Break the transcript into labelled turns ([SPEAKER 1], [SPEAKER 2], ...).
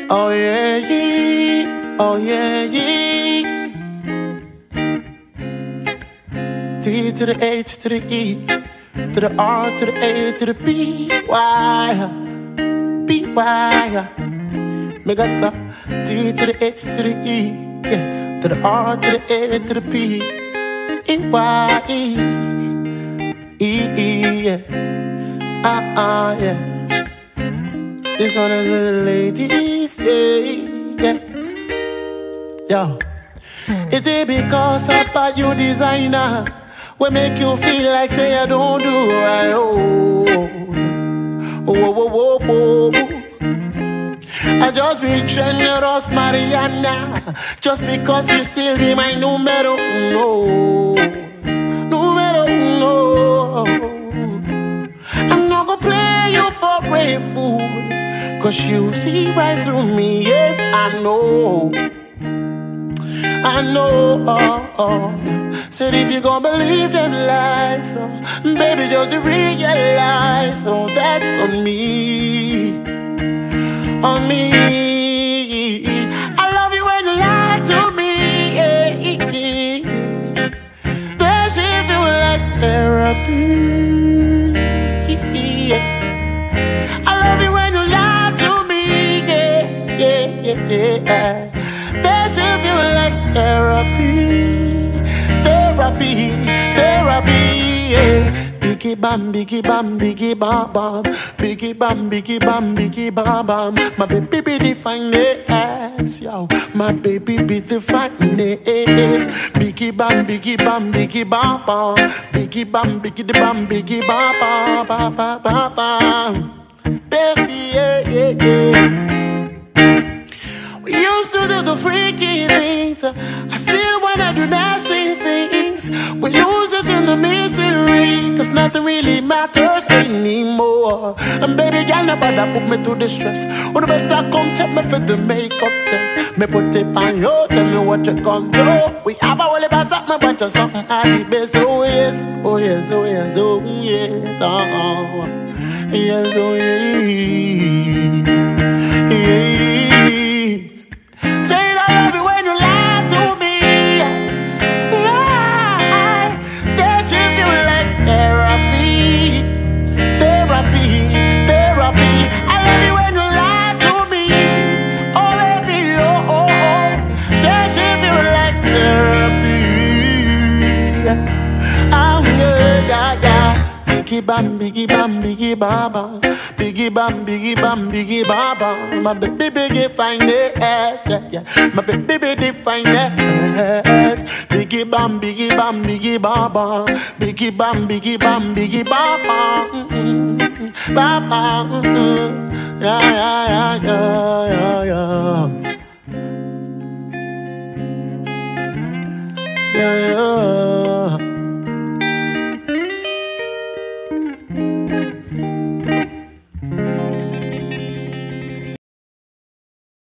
[SPEAKER 1] Oh yeah, yeah. Oh yeah, yeah. T to the H to the E, to the R to the A to the B. Why? B why? Make us stop. T to the H to the E, yeah. To the R to the A to the B. E Y E, yeah. Yeah. This one is for the ladies, yeah. Yo. Is it because I buy you designer will make you feel like say I don't do right? Oh. I just be generous, Mariana, just because you still be my numero uno. I'm not gonna play you for a fool, cause you see right through me, yes, I know. Said if you gon' believe them lies, baby, just realize, that's on me. On me. I love you when you lie to me. That's if you like therapy. I love you when you lie to me. Yeah. That's if you like therapy. Yeah. Biggie bam, biggie bam, biggie bam bam. Biggie bam, biggie bam, biggie bam bam. My baby be the finest, yo. My baby be the finest. Biggie bam, biggie bam, biggie bam bam. Biggie bam, biggie the bam, biggie bam bam, bam. Baby, yeah. We used to do the freaky things. I still wanna do nasty things. We lose it in the misery, cause nothing really matters anymore. And baby girl, nobody put me to distress. When you better come check me for the makeup sense. Me put it on you, tell me what you gon' do. We have a whole heap of something, but just something at the best. Oh yes. Yes, say I love you when you lie to me. Lie. That's if you like therapy. I love you when you lie to me. Oh baby, oh. That's if you like therapy. Yeah. Biggie bam, biggie bam, biggie baba. Biggie bam, biggie bam, biggie baba. My baby biggie finest, yeah. My baby biggie finest. Biggie bam, biggie bam, biggie baba. Biggie bam, biggie bam, biggie baba. Baba, yeah.